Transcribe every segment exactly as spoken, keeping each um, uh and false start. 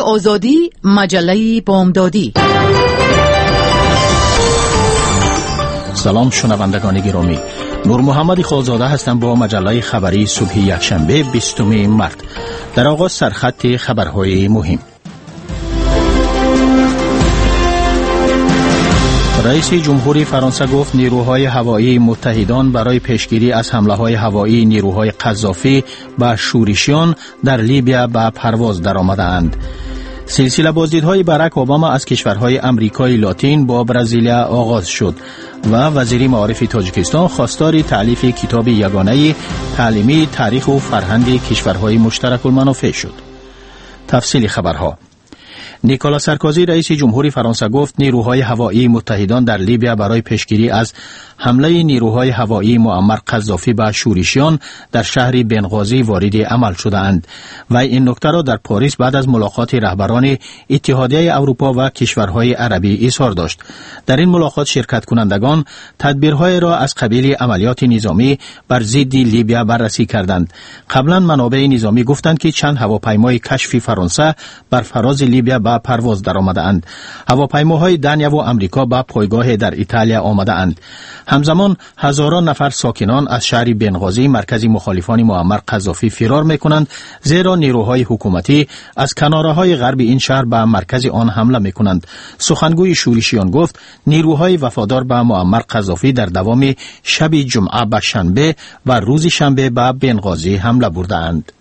آزادی، مجله بامدادی. سلام شنوندگان گرامی، نور محمد خالزاده هستم با مجله خبری صبح یکشنبه بیستم مارس. در آغاز سرخط خبرهای مهم. رئیس جمهوری فرانسه گفت نیروهای هوایی متحدان برای پیشگیری از حمله‌های هوایی نیروهای قذافی به شورشیان در لیبیا به پرواز درآمدند. سلسله بازدیدهای باراک اوباما از کشورهای امریکای لاتین با برزیلیا آغاز شد و وزیر معارف تاجیکستان خواستار تألیف کتاب یگانه تعلیمی تاریخ و فرهنگ کشورهای مشترک المنافع شد. تفصیل خبرها. نیکولا سارکوزی رئیس جمهوری فرانسه گفت نیروهای هوایی متحدان در لیبیا برای پیشگیری از حمله نیروهای هوایی معمر قذافی به شورشیان در شهر بنغازی وارد عمل شدند و این نکته را در پاریس بعد از ملاقات رهبران اتحادیه اروپا و کشورهای عربی اظهار داشت. در این ملاقات شرکت کنندگان تدبیرهای را از قبیل عملیات نظامی بر ضد لیبیا بررسی کردند. قبلا منابع نظامی گفتند که چند هواپیمای کشفی فرانسه بر فراز لیبیا به پرواز درآمده‌اند. هواپیماهای دنیا و امریکا به پایگاه در ایتالیا آمده‌اند. همزمان هزاران نفر ساکنان از شهر بنغازی مرکز مخالفان معمر قذافی فرار می‌کنند، زیرا نیروهای حکومتی از کناره‌های غرب این شهر به مرکز آن حمله می‌کنند. سخنگوی شورشیان گفت نیروهای وفادار به معمر قذافی در دوام شب جمعه به شنبه و روز شنبه به بنغازی حمله برده‌اند.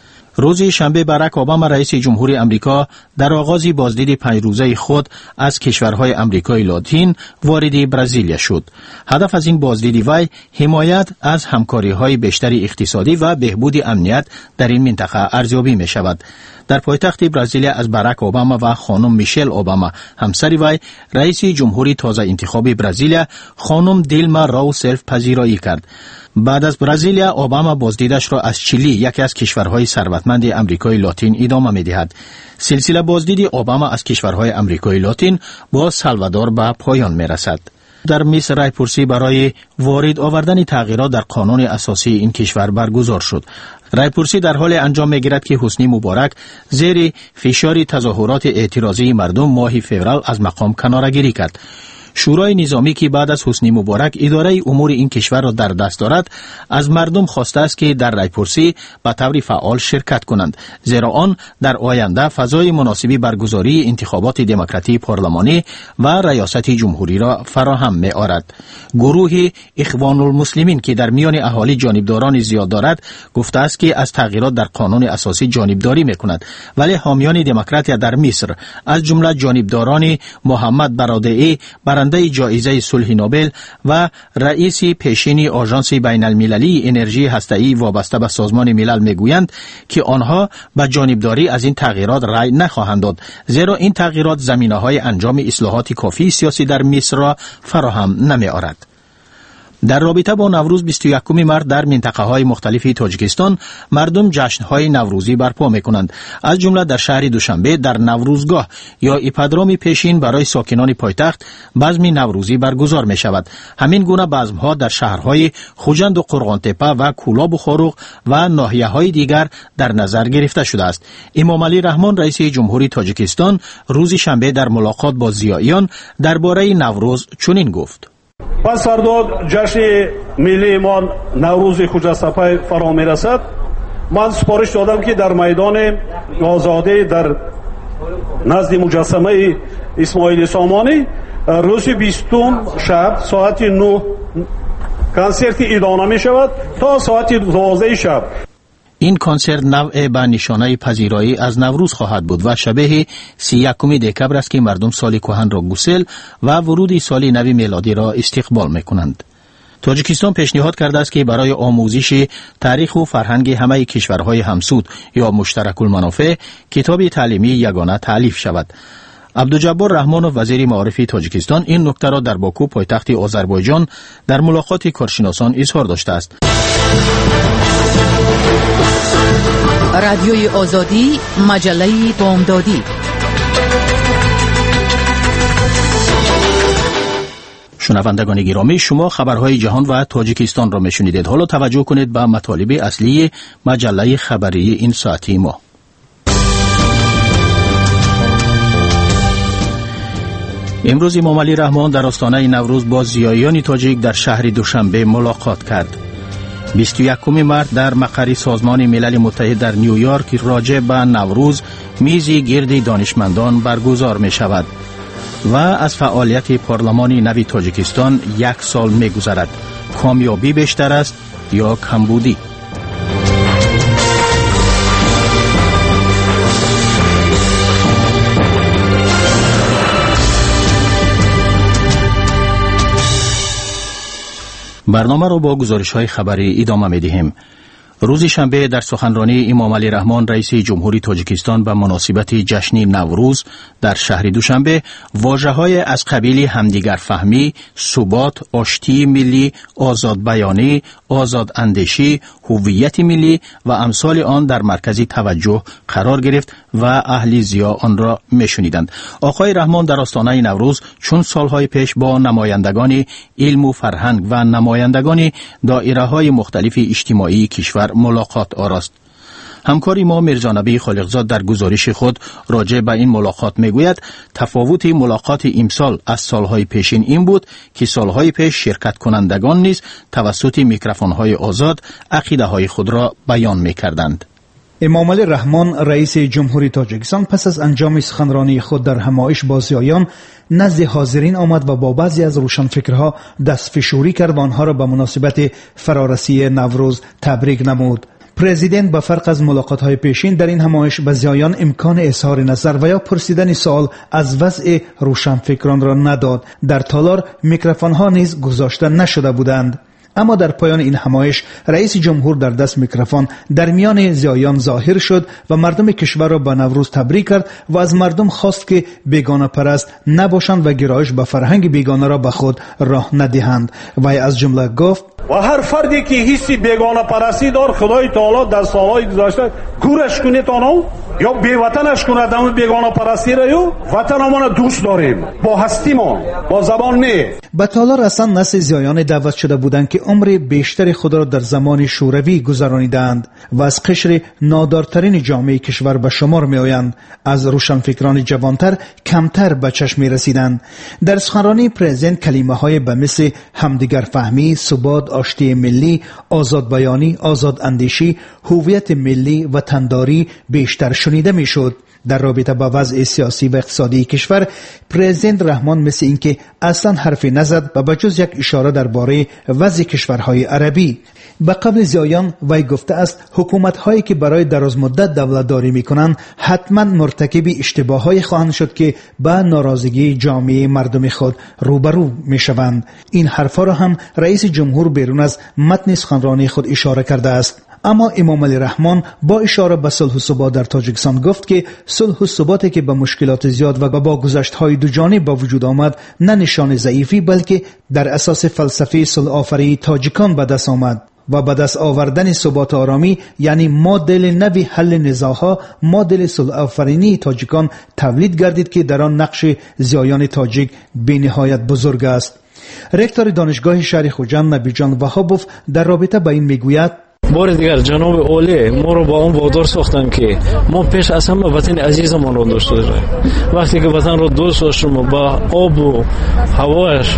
روز شنبه باراک اوباما رئیس جمهوری امریکا در آغاز بازدید پنج روزه خود از کشورهای امریکای لاتین وارد برزیلیا شد. هدف از این بازدید وی حمایت از همکاری‌های بیشتر اقتصادی و بهبود امنیت در این منطقه ارزیابی می شود. در پایتخت برزیلیا از باراک اوباما و خانم میشل اوباما همسر وی رئیس جمهوری تازه انتخابی برزیلیا خانم دیلما راوسلف پذیرایی کرد. بعد از برزیلیا اوباما بازدیدش را از چیلی، یکی از کشورهای ثروتمند امریکای لاتین، ادامه می‌دهد. سلسله بازدید اوباما از کشورهای امریکای لاتین با سالوادور به پایان می‌رسد. در مصر رایپرسی برای وارد آوردن تغییرات در قانون اساسی این کشور برگزار شد. رایپرسی در حال انجام می‌گیرد که حسنی مبارک زیر فشار تظاهرات اعتراضی مردم ماه فوریه از مقام کناره‌گیری کرد. شورای نظامی که بعد از حسنی مبارک اداره امور این کشور را در دست دارد، از مردم خواسته است که در رایپرسی به طور فعال شرکت کنند، زیرا آن در آینده فضای مناسبی برگزاری انتخابات دموکراتی پارلمانی و ریاست جمهوری را فراهم می آورد. گروه اخوان المسلمین که در میان اهالی جانبداران زیاد دارد، گفته است که از تغییرات در قانون اساسی جانبداری می کند، ولی حامیان دموکراتیا در مصر از جمله جانبداران محمد برادعی برنده جایزه صلح نوبل و رئیس پیشین آژانس بین المللی انرژی هسته‌ای وابسته به سازمان ملل میگویند که آنها به جانبداری از این تغییرات رأی نخواهند داد، زیرا این تغییرات زمینه‌های انجام اصلاحات کافی سیاسی در مصر را فراهم نمی‌آورد. در رابطه با نوروز بیست و یکم مارس در منطقه‌های مختلف تاجیکستان مردم جشن‌های نوروزی برپا می‌کنند. از جمله در شهر دوشنبه در نوروزگاه یا ایپادروم پیشین برای ساکنان پایتخت بزم نوروزی برگزار می‌شود. همین گونه بزم‌ها در شهرهای خوجند و قرغانتپه و کولاب و خاروق و ناحیه‌های دیگر در نظر گرفته شده است. امام علی رحمان رئیس جمهوری تاجیکستان روز شنبه در ملاقات با ضیائیان درباره نوروز چنین گفت: پس فردا جشن ملی ما نوروز خوجستپه فرا میرسد. من سپارش دادم که در میدان آزادی در نزد مجسمه اسماعیل سامانی روز بیستم شب ساعت نه کنسرت ادامه می شود تا ساعت دوازده شب. این کنسرت نوع به نشانه پذیرایی از نوروز خواهد بود و شبیه سی یکم دکبر است که مردم سال کهن را گسل و ورود سال نو میلادی را استقبال میکنند. تاجیکستان پیشنهاد کرده است که برای آموزش تاریخ و فرهنگ همه کشورهای همسود یا مشترک المنافع کتاب تعلیمی یگانه تألیف شود. عبدالجبار رحمانوف وزیر معارف تاجیکستان این نکته را در باکو پایتخت آذربایجان در ملاقات کارشناسان اظهار داشته است. رادیوی آزادی، مجله بامدادی. شنوندگان گرامی، شما خبرهای جهان و تاجیکستان را میشنیدید. حالا توجه کنید به مطالب اصلی مجله خبری این ساعتی ما. امروز امام علی رحمان در آستانه نوروز با زیاییان تاجیک در شهر دوشنبه ملاقات کرد. بیست و یکم مارس در مقر سازمان ملل متحد در نیویورک راجع به نوروز میزی گرد دانشمندان برگزار می شود و از فعالیت پارلمان نوی تاجیکستان یک سال می گذرد. کامیابی بیشتر است یا کمبودی؟ برنامه را با گزارش‌های خبری ادامه می‌دهیم. روز شنبه در سخنرانی امام علی رحمان رئیس جمهوری تاجیکستان به مناسبت جشن نوروز در شهر دوشنبه واژه‌های از قبیل همدیگر فهمی، ثبات، آشتی ملی، آزاد بیانی، آزاد اندیشی، هویت ملی و امثال آن در مرکز توجه قرار گرفت و اهل ضیا آن را می‌شنیدند. آقای رحمان در آستانه نوروز چون سالهای پیش با نمایندگان علم و فرهنگ و نمایندگان دایره‌های مختلف اجتماعی کشور ملاقات آراست. همکاری ما میرزا نبی خالقزاد در گزارش خود راجع به این ملاقات میگوید تفاوت ملاقات امسال از سالهای پیشین این بود که سالهای پیش شرکت کنندگان نیز توسط میکروفون‌های آزاد عقیده‌های خود را بیان میکردند. امام علی رحمان رئیس جمهوری تاجیکستان پس از انجام سخنرانی خود در همایش با زیایان نزد حاضرین آمد و با بعضی از روشنفکرها دستفشاری کرد و آنها را به مناسبت فرارسی نوروز تبریک نمود. پرزیدنت به فرق از ملاقات‌های پیشین در این همایش به زیایان امکان اظهار نظر و یا پرسیدن سوال از وضع روشنفکران را نداد. در تالار میکروفون‌ها نیز گذاشته نشده بودند. اما در پایان این همایش رئیس جمهور در دست میکروفون در میان زیایان ظاهر شد و مردم کشور را به نوروز تبریک کرد و از مردم خواست که بیگانه پرست نباشند و گرایش به فرهنگ بیگانه را به خود راه ندهند. و از جمله گفت و هر فردی که حس بیگانه پرستی دار خدای تعالی در سالهای گذشته گورش کنید آنها یا بیوطنش کند اما بیگانه پرستی را یا وطنمان دوست داریم با هستیمان با زبان نه. به تالار اصلا نسل زیایان دعوت شده بودند که عمر بیشتر خود را در زمان شوروی گذرانیدند و از قشر نادارترین جامعه کشور به شمار می آیند. از روشنفکران جوانتر کمتر به چشم می رسیدند. در سخنرانی پرزیدنت کلمه های به مثل همدیگر فهمی، ثبات، آشتی ملی، آزاد بیانی، آزاد اندیشی، هویت ملی و تنداری بیشتر شنیده می شد. در رابطه با وضع سیاسی و اقتصادی کشور پرزیدنت رحمان مثل اینکه اصلا حرفی نزد و بجز یک اشاره درباره وضع کشورهای عربی. به قبل زیایان وی گفته است حکومت‌هایی که برای دراز مدت دولتداری می‌کنند حتما مرتکب اشتباه‌هایی خواهند شد که به ناراضگی جامعه مردم خود روبرو می‌شوند. این حرفا را هم رئیس جمهور بیرون از متن سخنرانی خود اشاره کرده است. اما امام علی رحمان با اشاره به صلح و ثبات در تاجیکستان گفت که صلح و ثباتی که به مشکلات زیاد و با گذشت‌های دو جانب با وجود آمد نه نشان ضعیفی بلکه در اساس فلسفه صلح آفرینی تاجیکان به دست آمد و به دست آوردن ثبات آرامی یعنی مدل نوی حل نزاع‌ها مدل صلح آفرینی تاجیکان تولید گردید که در آن نقش زیایان تاجیک بی‌نهایت بزرگ است. رکتور دانشگاه شهر خوجند نبی جان وهابوف در رابطه با این میگوید بار دیگر جناب عالی ما رو با اون وادار ساختن که ما پیش از همه وطن عزیزمان رو دوست داریم. وقتی که وطن رو دوست داشتیم با آب و هواش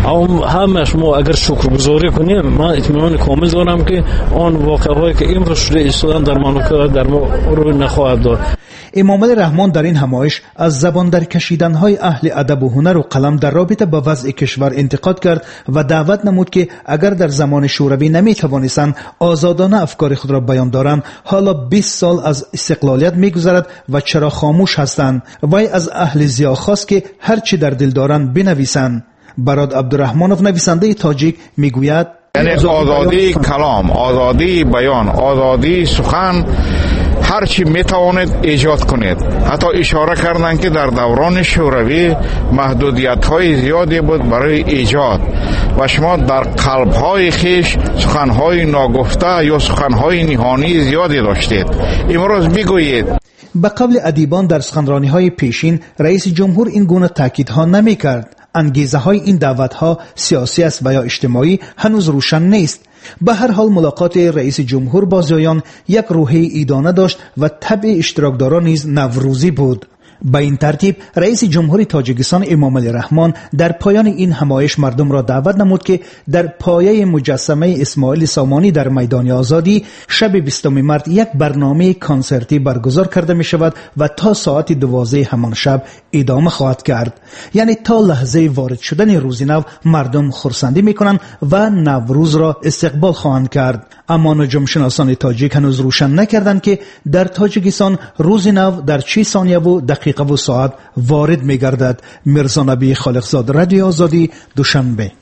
همش ما اگر شکرگزاری کنیم من اطمینان کامل دارم که آن واقعهایی که امروز شده ایستادن در مملکت در ما رو نخواهد داد. امام علی رحمان در این همایش از زبان در کشیدن‌های اهل ادب و هنر و قلم در رابطه با وضع کشور انتقاد کرد و دعوت نمود که اگر در زمان شوروی نمی‌توانستند آزادانه افکار خود را بیان دارند حالا بیست سال از استقلالیت می‌گذرد و چرا خاموش هستند. وی از اهل ضیا خواست که هر چی در دل دارند بنویسند. براد عبدالرحمانوف نویسنده تاجیک میگوید یعنی آزادی کلام، آزادی بیان، آزادی سخن هر چی میتوانید ایجاد کنید. حتی اشاره کردن که در دوران شوروی محدودیت های زیادی بود برای ایجاد و شما در قلب های خیش سخن های ناگفته یا سخن های نهانی زیادی داشتید. امروز بگویید. به قبل ادیبان در سخنرانی های پیشین رئیس جمهور این گونه تاکیدها نمی کرد. انگیزه های این دعوت ها سیاسی است و یا اجتماعی هنوز روشن نیست. به هر حال ملاقات رئیس جمهور با زیایان یک روحیه ایدانه داشت و طبع اشتراکداران نیز نوروزی بود. به این ترتیب رئیس جمهوری تاجیکستان امامعلی رحمان در پایان این همایش مردم را دعوت نمود که در پایه مجسمه اسماعیل سامانی در میدان آزادی شب بیستم مارس یک برنامه کنسرتی برگزار کرده می شود و تا ساعت دوازده همان شب ادامه خواهد کرد. یعنی تا لحظه وارد شدن روز نو مردم خرسندی می کنند و نوروز را استقبال خواهند کرد. اما نجوم شناسان تاجیک هنوز روشن نکردند که در تاجیکستان روز نو در چه ثانیه و دقیقه و ساعت وارد می گردد. میرزا نبی خالقزاد، رادیو آزادی، دوشنبه.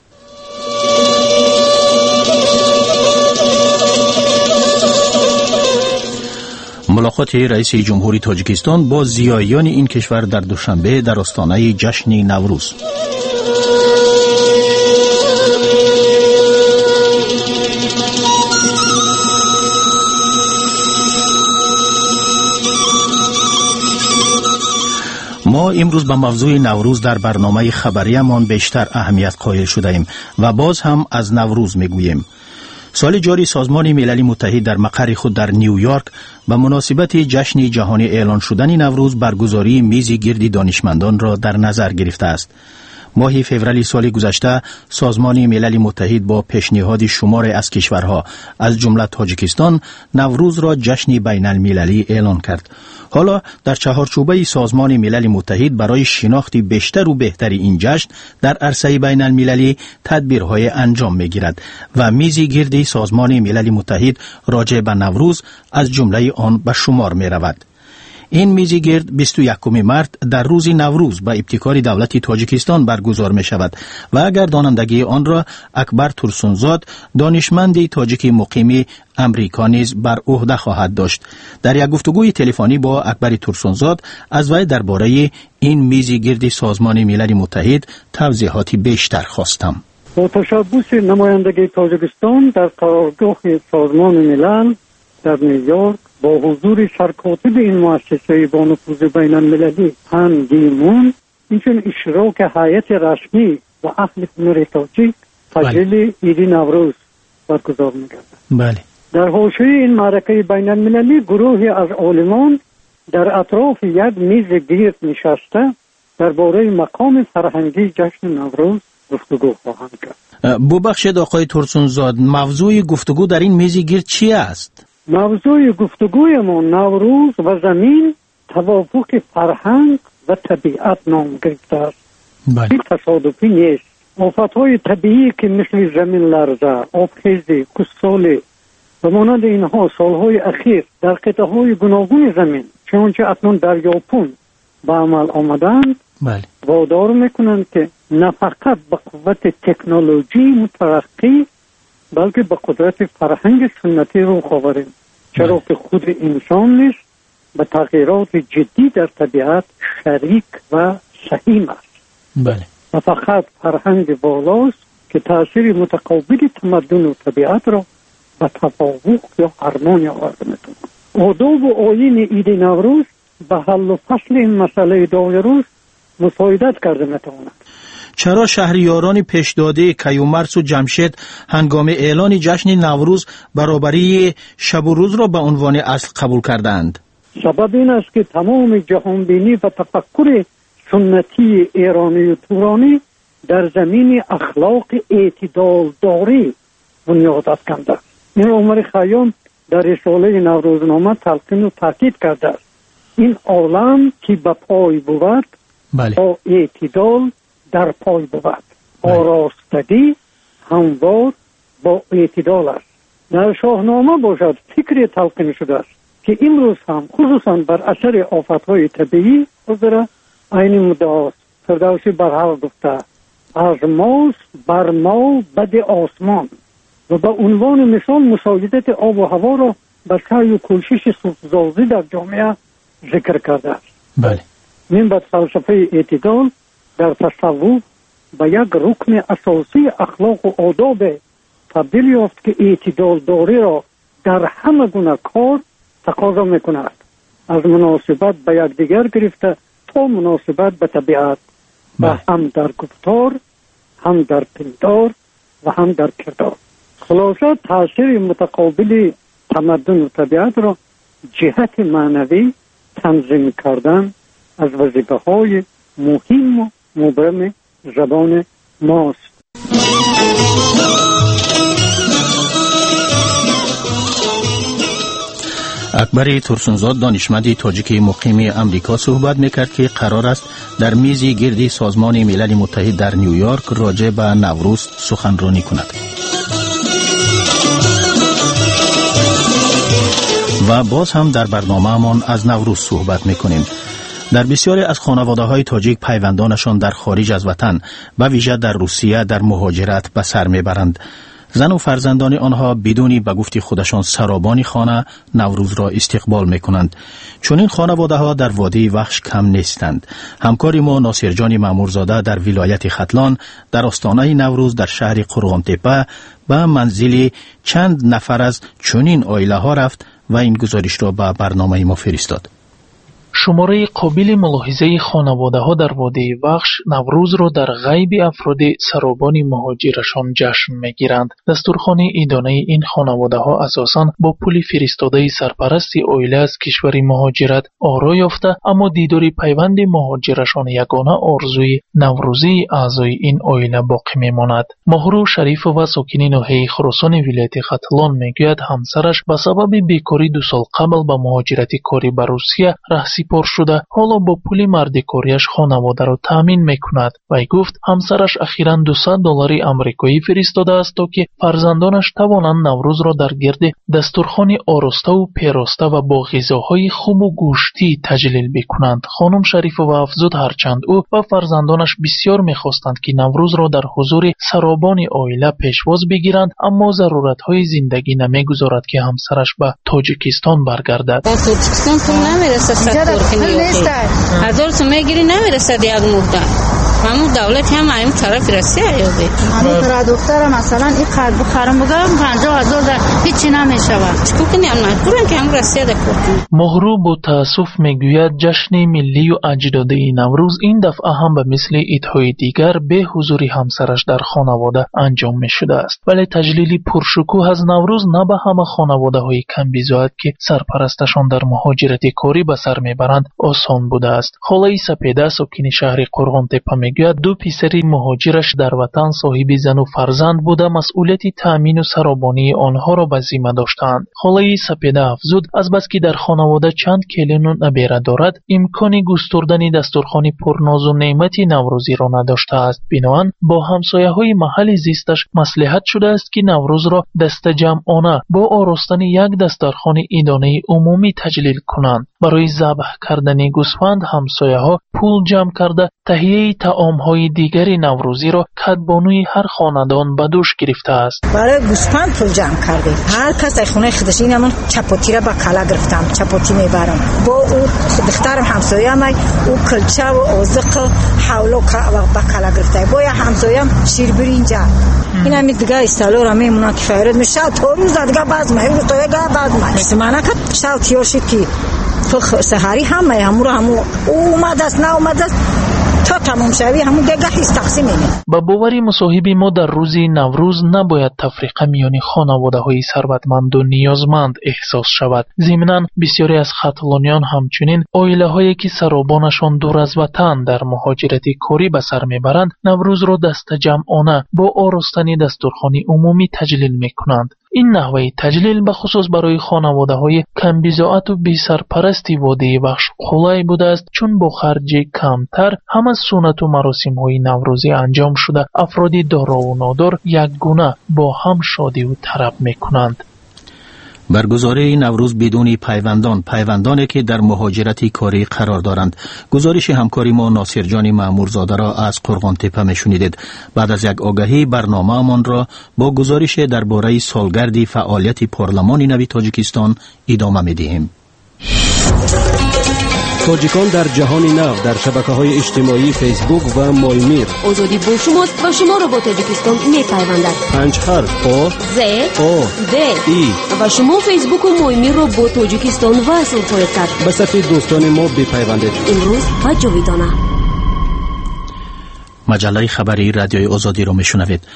ملاقات رئیس جمهوری تاجیکستان با زیایان این کشور در دوشنبه در آستانه جشن نوروز. ما امروز به موضوع نوروز در برنامه خبریمان بیشتر اهمیت قائل شده ایم و باز هم از نوروز میگوییم. سال جاری سازمان ملل متحد در مقر خود در نیویورک به مناسبت جشن جهانی اعلان شدن نوروز برگزاری میزی گرد دانشمندان را در نظر گرفته است. ماه فوریه سال گذشته سازمان ملل متحد با پیشنهاد شمار از کشورها از جمله تاجیکستان نوروز را جشن بین المللی اعلان کرد. حالا در چهارچوبه سازمان ملل متحد برای شناخت بیشتر و بهتر این جشن در عرصه بین المللی تدبیرهای انجام می گیرد و میزی گرد سازمان ملل متحد راجع به نوروز از جمله آن به شمار می رود. این میزی گرد بیست و یکم مارس در روز نوروز به ابتکار دولت تاجیکستان برگزار می شود و اگر دانندگی آن را اکبر ترسونزاد دانشمند تاجیک مقیم امریکا نیز بر عهده خواهد داشت. در یک گفتگوی تلفنی با اکبر ترسونزاد از وی درباره این میزی گرد سازمان ملل متحد توضیحاتی بیشتر خواستم. با تشبث نمایندگی تاجیکستان در قرارگاه سازمان ملل در نیویورک با حضور سرکاتب این مؤسسه با نفوذ بین المللی پن دی مون، اینچون اشتراک هیئت رسمی و اهل هنر تاجیک تجلیل عید نوروز برگزار می‌گردد. بله. در حاشیه این معرکه بین المللی گروهی از عالمان در اطراف یک میز گرد نشسته درباره مقام فرهنگی جشن نوروز گفتگو خواهند کرد. ببخشید آقای ترسونزاد، موضوع گفتگو در این میز گرد چی است؟ موضوع گفتگوی ما نوروز و زمین، توافق فرهنگ و طبیعت نام گرفته است. بله. این تصادفی نیست. آفتهای طبیعی که مثل زمین لرزه، آبخیزی، کسالی و مانند اینها سالهای اخیر در قطعه‌های گوناگون زمین چنانچه اکنون در ژاپن به عمل آمدند، بله، وادار میکنند که نه فقط به قوت تکنولوژی مترقی بلکه به قدرت فرهنگ سنتی رو آوریم، چرا که خود انسان نیست به تغییرات جدی در طبیعت شریک و سهیم است. بله. و فقط فرهنگ بالاست که تأثیر متقابل تمدن و طبیعت را به تفاوق یا هارمونی آورده میتونه. آداب و آیین عید نوروز به حل و فصل این مسئله داوروز مساعدت کرده میتواند. چرا شهریاران پیشداده کیومرث و جمشید هنگام اعلان جشن نوروز برابری شب و روز را به عنوان اصل قبول کردند؟ سبب این است که تمام جهانبینی و تفکر سنتی ایرانی و تورانی در زمین اخلاق اعتدال داری بنیاد افکنده است. این عمر خیام در رساله نوروزنامه تلقین و تاکید کرده است. این عالم که به پای بود، بله، با اعتدال در پای بود. آراستگی هموار با اعتدال است. در شاهنامه باشد فکری تلقین شده است که امروز هم خصوصا بر اثر آفتهای طبیعی حضر این مدعاست. فردوسی برحق گفته از ماست بر ما بد آسمان و به عنوان مثال مساعدت آب و هوا را به سعی و کوشش سوزازی در جامعه ذکر کرده است. بله. این به فلسفه اعتدال در تصوف به یک رکن اساسی اخلاق و آداب تبدیل یافت که اعتدال داری را در همه گونه کار تقاضا میکند، از مناسبت به یکدیگر گرفته تا مناسبت به طبیعت و هم در گفتار، هم در پندار و هم در کردار. خلاصه تاثیر متقابل تمدن و طبیعت را جهت معنوی تنظیم کردن از وظیفه‌های مهم و مبرم زبان ماست. اکبر ترسونزاد دانشمند تاجیک مقیم امریکا صحبت میکرد که قرار است در میز گردی سازمان ملل متحد در نیویورک راجع به نوروز سخنرانی کند. و باز هم در برنامه‌مان از نوروز صحبت میکنیم. در بسیاری از خانواده‌های تاجیک پیوندانشان در خارج از وطن و ویژه در روسیه در مهاجرت به سر میبرند. زن و فرزندان آنها بدونی به گفت خودشان سرابان خانه نوروز را استقبال میکنند. چون این خانواده ها در وادی وحش کم نیستند. همکار ما ناصر جان مامورزاده در ولایت ختلان در آستانه نوروز در شهر قرغان تپه به منزل چند نفر از چنین عائله ها رفت و این گزارش را به برنامه ما فرستاد. شماره قابل ملاحظه خانواده ها در وادی وحش نوروز را در غیب افراد سرابان مهاجرشان جشن میگیرند. دستورخوان ایدانه این خانواده ها اساساً با پول فرستاده سرپرست عائله از کشور مهاجرت آرا یافته، اما دیدار پیوند مهاجرشان یگانه آرزوی نوروزی اعضای این عائله باقی میماند. مهرو شریف و ساکن ناحیه خراسان ولایت ختلان میگوید همسرش به سبب بیکاری دو سال قبل به مهاجرت کاری به روسیه سپار شده، حالا با پول مردکاریش خانواده را تامین میکند. وی گفت همسرش اخیراً دویست دلار آمریکایی فرستاده است تا که فرزندانش توانند نوروز را در گرد دستورخوان آراسته و پیراسته و با غذاهای خوب و گوشتی تجلیل بکنند. خانم شریف و افزود هرچند او و فرزندانش بسیار میخواستند که نوروز را در حضور سرابان عائله پیشواز بگیرند، اما ضرورت‌های زندگی نمیگذارد که همسرش به تاجیکستان برگردد. تاجیکستان پول نمیرسه، هزار تومه گیری نمیرسد یک مهده. همون دولت هم این طرف رسیه یاده. همون برای دختر مثلا این قرد بخرم بگم پنجاه هزار در هیچی نمیشود. چکو کنی هم مجبورن که هم رسیه در کردن. مهرو با تأسف میگوید جشن ملی و اجدادی نوروز این دفعه هم به مثل عیدهای دیگر به حضور همسرش در خانواده انجام میشده است. ولی تجلیل پرشکوه از نوروز نه به همه خانواده های کم بیزاید که سرپرستشان در مهاجرت کاری به سر میبرند آسان بوده است. خاله سپیده ساکن شهر قرغان تپه میگوید دو پسر مهاجرش در وطن صاحب زن و فرزند بوده مسئولیت تامین و سرابانی آنها را به ذمه داشتند. خاله سپیده افزود از بس که در خانواده چند کیلو نبیره دارد امکان گستردن دستورخوان پرناز و نعمت نوروزی را نداشته است. بنابراین با همسایه های محل زیستش مصلحت شده است که نوروز را دست جمعانه با آراستن یک دسترخوان عیدانه عمومی تجلیل کنند. برای ذبح کردن گوسفند همسایه ها پول جمع کرده تهیه طعام های دیگری نوروزی را کدبانوی هر خاندان به دوش گرفته است. برای گوسفند پول جمع کرده. هر کس در خونه خودش اینمون چپاتی را به کلا گرفتم، چپاتی میبرم. با او دخترم همسایه هم او کلچه و آزق حولو به کلا گرفته. با همسایه هم شیر برینجا. این هم دیگه استالو را میمونه که فیرد میشه تا روز دیگه باز مهی رو تا یگه باز مهی معنی که شاو تیاشی که سهاری همه همو را همو اومد است نه اومد است تا تمام شوی همون دیگه هیچ تقسیم نمیشه. با باوری مصاحب ما در روز نوروز نباید تفریقه میان خانواده های ثروتمند و نیازمند احساس شود. ضمناً بسیاری از ختلانیان همچنین عائله هایی که سرابانشان دور از وطن در مهاجرت کاری به سر میبرند نوروز را دست جمعانه با آراستن دستورخوان عمومی تجلیل میکنند. این نحوه تجلیل به خصوص برای خانواده های کم بضاعت و بی سرپرستی وادی وحش خلای بوده است، چون با خرج کمتر هم از سنت و مراسم های نوروزی انجام شده افرادی دارا و نادار یک گونه با هم شادی و طرب میکنند. برگزاری نوروز بدون پیوندان پیوندانی که در مهاجرت کاری قرار دارند. گزارش همکاری ما ناصر جان مامورزاده را از قرغان تپه میشنیدید. بعد از یک آگهی برنامه من را با گزارش درباره سالگرد فعالیت پارلمان نوی تاجیکستان ادامه میدهیم. تاجیکان در جهان نو در شبکه‌های اجتماعی فیسبوک و مایمیر. آزادی با شماست و شما را با تاجیکستان می‌پیوندد. پنج حرف آ ز آ د ای و شما فیسبوک و مایمیر را با تاجیکستان وصل خواهید کرد. به صفحه دوستان ما بپیوندید. امروز و جاویدانه. مجله خبری رادیوی آزادی را میشنوید.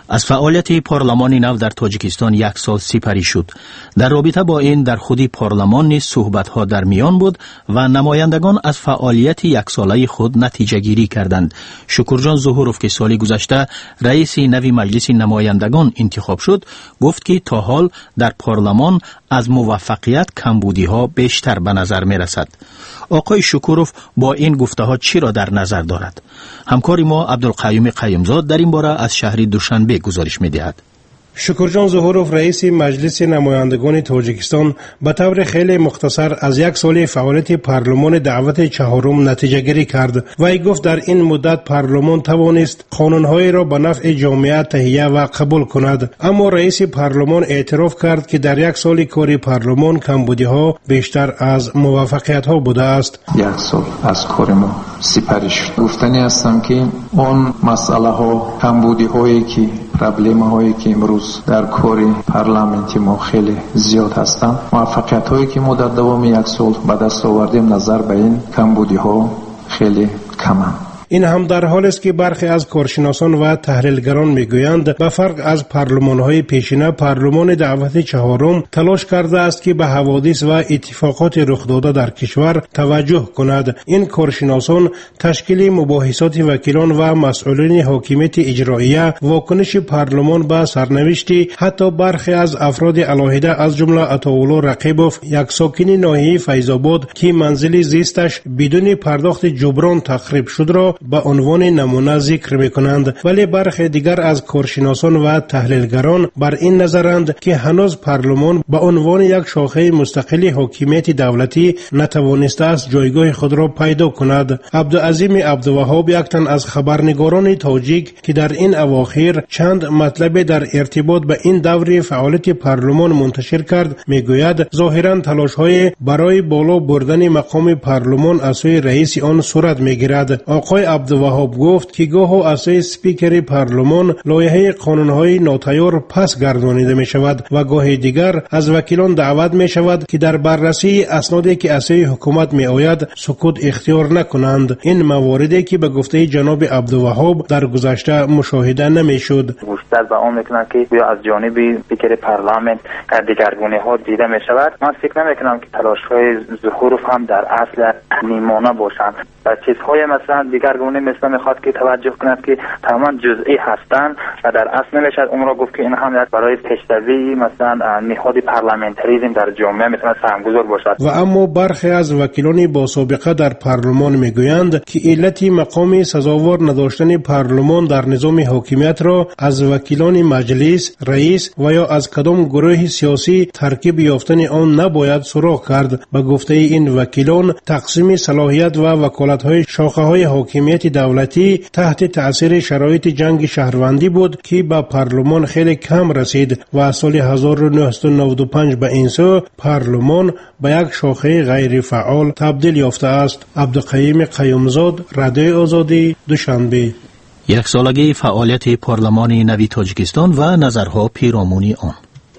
از فعالیت پارلمان نو در تاجیکستان یک سال سپری شد. در رابطه با این در خودی پارلمان نیز صحبت‌ها در میان بود و نمایندگان از فعالیت یک ساله خود نتیجه گیری کردند. شکرجان ظهوروف که سال گذشته رئیس نوی مجلس نمایندگان انتخاب شد، گفت که تا حال در پارلمان از موفقیت کمبودی‌ها بیشتر به نظر می‌رسد. آقای شکوروف با این گفته‌ها چی را در نظر دارد؟ همکار ما عبدالقیوم قیومزاد در این باره از شهر دوشنبه گزارش می‌دهد. شکرجان ظهوروف رئیس مجلس نمایندگان تاجیکستان به طور خیلی مختصر از یک سال فعالیت پارلمان دعوت چهارم نتیجه گیری کرد. وی گفت در این مدت پارلمان توانست قانون‌های را به نفع جامعه تهیه و قبول کند، اما رئیس پارلمان اعتراف کرد که در یک سال کار پارلمان کمبودی‌ها بیشتر از موفقیت‌ها بوده است. یک سال از کار ما سپری شد. گفتنی هستم که اون مسئله‌ها، کمبودی‌هایی که پرابلم‌هایی که امروز در کار پارلمانتی ما خیلی زیاد هستند، موفقیت‌هایی که ما در دوام یک سال به دست آوردیم نظر به این کمبودی‌ها خیلی کمند. این هم در حالی است که برخی از کارشناسان و تحلیلگران میگویند به فرق از پارلمان‌های پیشینه، پارلمان دعوت چهارم تلاش کرده است که به حوادث و اتفاقات رخ داده در کشور توجه کند. این کارشناسان تشکیل مباحثات وکیلان و مسئولین حاکمیت اجراییه، واکنش پارلمان به سرنوشتی حتی برخی از افراد علاهده از جمله عطاالله رقیبوف، یک ساکن ناحیه فیض‌آباد که منزل زیستش بدون پرداخت جبران تخریب شد را به عنوان نمونه ذکر می‌کنند، ولی برخی دیگر از کارشناسان و تحلیلگران بر این نظرند که هنوز پارلمان به عنوان یک شاخه مستقل حاکمیت دولتی نتوانسته است جایگاه خود را پیدا کند. عبدالعظیم عبدالوهاب، یک تن از خبرنگاران تاجیک که در این اواخر چند مطلب در ارتباط به این دور فعالیت پارلمان منتشر کرد، میگوید ظاهراً تلاش‌های برای بالا بردن مقام پارلمان از سوی رئیس آن صورت می‌گیرد. آقای عبدالوهاب گفت که گاه از سوی سپیکر پارلمان لایحه قانون‌های ناتیار پس گردانیده می شود و گاه دیگر از وکیلان دعوت می شود که در بررسی اسنادی که از سوی حکومت می آید سکوت اختیار نکنند. این مواردی که به گفته جناب عبدالوهاب در گذشته مشاهده نمی شد. بیشتر به اون میکنم که از جانب سپیکر پارلمان دیگرگونی ها دیده می شود. من فکر نمی کنم که تلاش‌های ظهوروف هم در اصل نیمانه باشند و چیزهای مثلا دیگرگونه مثلا میخواد که توجه کند که تماما جزئی هستند و در اصل نمیشد اون را گفت که این هم برای پیشروی مثلا نهاد پارلمانتریسم در جامعه میتونه سهمگذار باشد. و اما برخی از وکیلان با سابقه در پارلمان میگویند که علت مقام سزاوار نداشتن پارلمان در نظام حاکمیت را از وکیلان مجلس، رئیس و یا از کدام گروه سیاسی ترکیب یافتن آن نباید سراغ کرد. به گفته این وکیلان تقسیم صلاحیت و وکالت‌های شاخه‌های حاکمیت دولتی تحت تأثیر شرایط جنگ شهروندی بود که به پارلمان خیلی کم رسید و از سال هزار و نهصد و نود و پنج به این سو پارلمان به یک شاخه غیر فعال تبدیل یافته است. عبدالقیوم قیومزاد، رادیو آزادی، دوشنبه. یک سالگی فعالیت پارلمان نوی تاجیکستان و نظرها پیرامونی آن.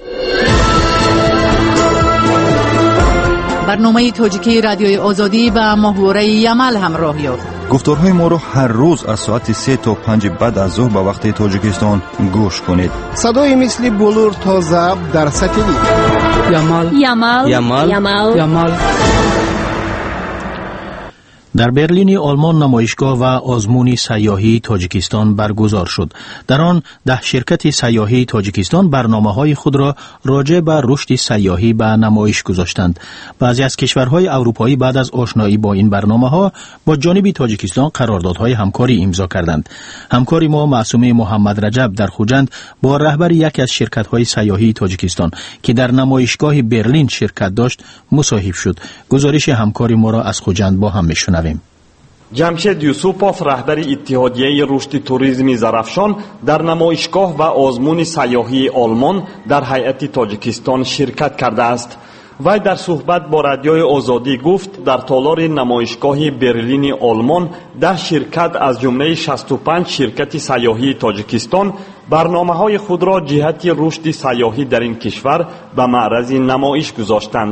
برنامه تاجیکی رادیوی آزادی به محوره یمل همراه یافت. گفتارهای ما رو هر روز از ساعت سه تا پنج بعد از ظهر به وقت تاجیکستان گوش کنید. صدای مثل بلور تا ضبط در ساتلیت. یمل یمل یمل یمل یمل. در برلین آلمان نمایشگاه و آزمون سیاحی تاجیکستان برگزار شد. در آن ده شرکت سیاحی تاجیکستان برنامه‌های خود را راجع به رشد سیاحی به نمایش گذاشتند. بعضی از کشورهای اروپایی بعد از آشنایی با این برنامه‌ها با جانب تاجیکستان قراردادهای همکاری امضا کردند. همکاری ما معصومه محمد رجب در خوجند با رهبر یکی از شرکت‌های سیاحی تاجیکستان که در نمایشگاه برلین شرکت داشت مصاحب شد. گزارش همکاری ما را از خوجند با هم می‌شنویم. جمشید یوسوپوف رهبر اتحادیه رشد توریسم زرافشان در نمایشگاه و آزمون سیاحی آلمان در هیئت تاجیکستان شرکت کرده است. وی در صحبت با رادیوی آزادی گفت در تالار نمایشگاه برلین آلمان ده شرکت از جمله شصت و پنج شرکت سیاحی تاجیکستان برنامه‌های خود را جهت رشد سیاحی در این کشور به معرض نمایش گذاشتند.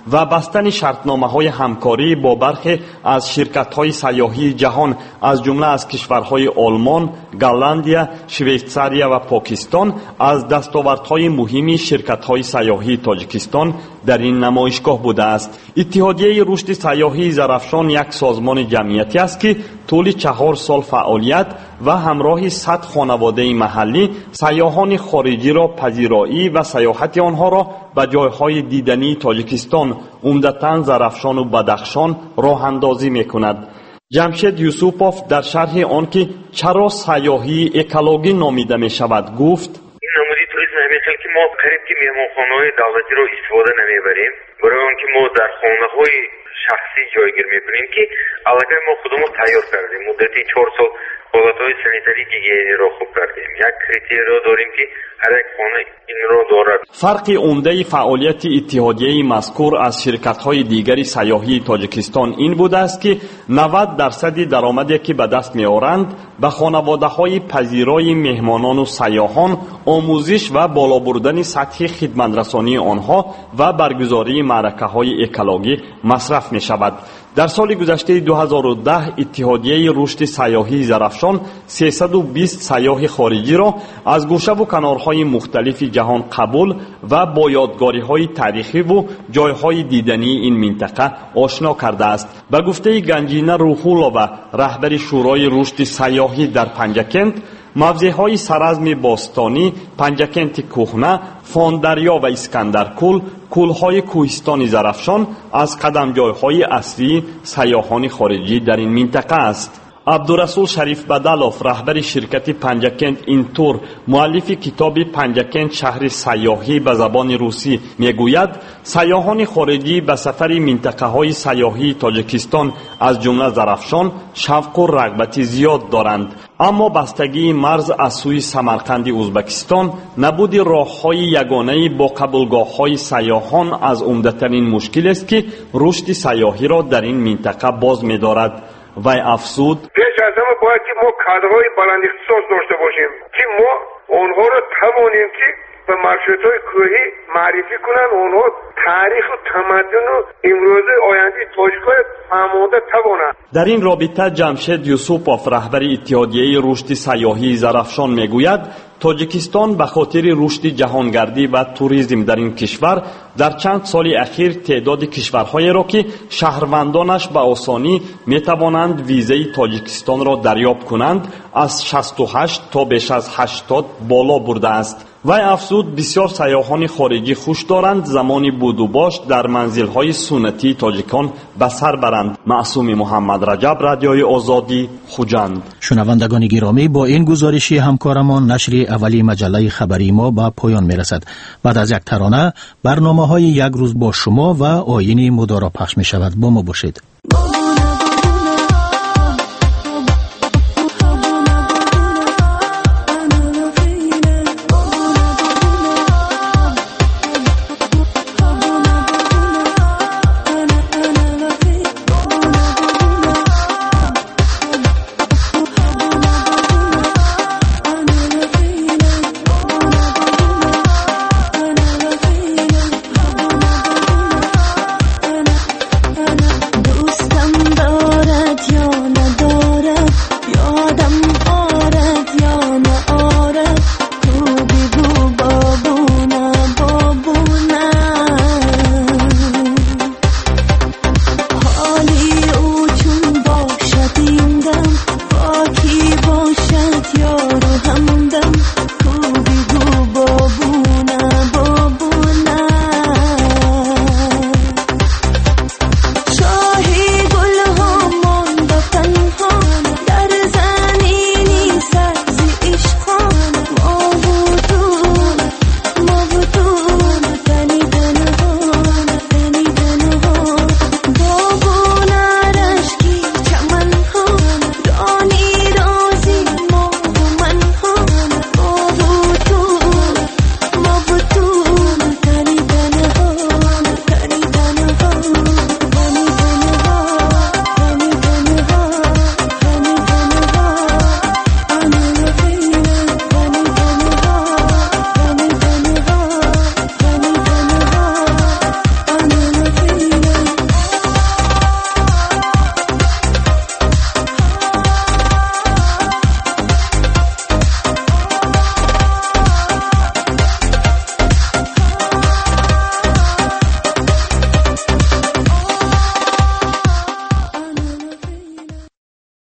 و بستن شرطنامه‌های همکاری با برخی از شرکت‌های سیاحی جهان از جمله از کشورهای آلمان، گالندیا، شویتزاریا و پاکستان از دستاوردهای مهمی شرکت‌های سیاحی تاجیکستان در این نمایشگاه بوده است. اتحادیه رشد سیاحی زرافشان یک سازمان جمعیتی است که طول چهار سال فعالیت و همراه صد خانواده محلی سیاحان خارجی را پذیرایی و سیاحت آنها را به جایهای دیدنی تاجیکستان عمدتاً زرافشان و بدخشان راه اندازی می‌کند. جمشید یوسوپوف در شرح آن که چرا سیاحی اکولوژی نامیده می‌شود گفت: این نمودی توریسم همیشه که ما قریب که مهمانخانه‌های دولتی رو استفاده نمیبریم، برای آنکه ما در خانه‌های شخصی جایگیر میکنیم که علاقه ما خودمون تیار کردیم. مدتی چهار سال حالتهای سانیتری گیگینی را خوب کردیم. یک کریترییا داریم که هر یک خانه این را دارد. فرق عمده فعالیت اتحادیه مذکور از شرکت‌های دیگری سیاحی تاجیکستان این بوده است که نود درصد درآمدی که به دست می‌آورند به خانواده‌های پذیرای مهمانان و سیاحان آموزش و بالا بردن سطح خدمت‌رسانی آنها و برگزاری معرکه‌های اکولوژی مصرف می‌شود. در سال گذشته دو هزار و ده اتحادیه رشد سیاحی زرافشان سیصد و بیست سیاح خارجی را از گوشه و کنارهای مختلف جهان قبول و با یادگاری‌های تاریخی و جایهای دیدنی این منطقه آشنا کرده است. به گفته گنجینه روح‌الله، رهبر شورای رشد سیاحی در پنجکند، موضعهای سرزم باستانی، پنجکند کهنه، فاندریا و اسکندرکول، کولهای کوهستان زرافشان از قدمجایهای اصلی سیاحان خارجی در این منطقه است. عبدالرسول شریف بدلوف، رهبر شرکت پنجکند اینتور، مؤلف کتاب پنجکند شهر سیاحی به زبان روسی، میگوید سیاحان خارجی به سفر منطقه‌های سیاحی تاجیکستان از جمله زرافشان شوق و رغبت زیاد دارند، اما بستگی مرز از سوی سمرقند ازبکستان نبود راه‌های یگانه با قبولگاه‌های سیاحان از عمده‌ترین مشکل است که رشد سیاحی را در این منطقه باز می‌دارد. وی افزود: پیش از همه باید که ما کادرهای بلند اختصاص داشته باشیم که ما آنها را توانیم که به مارشروت‌های کوهی معرفی کنند، آنها تاریخ و تمدن و امروزه آینده تاجیک‌ها فهمانده توانند. در این رابطه جمشید یوسوپوف، رهبر اتحادیه رشد سیاحی زرافشان میگوید تاجیکستان به خاطر رشد جهانگردی و توریسم در این کشور در چند سال اخیر تعداد کشورهایی را که شهروندانش به آسانی میتوانند ویزای تاجیکستان را دریافت کنند از شصت و هشت تا بیش از هشتاد بالا برده است. وی افزود بسیار سیاحان خارجی خوش دارند زمانی بود و باش در منزل‌های سنتی تاجیکان به سر برند. معصوم محمد رجب، رادیوی آزادی، خوجند. شنوندگان گرامی، با این گزارشی همکارمان نشر اولی مجله خبری ما به پایان میرسد. بعد از یک ترانه برنامه‌های یک روز با شما و آیین مدارا پخش می شود. با ما باشید.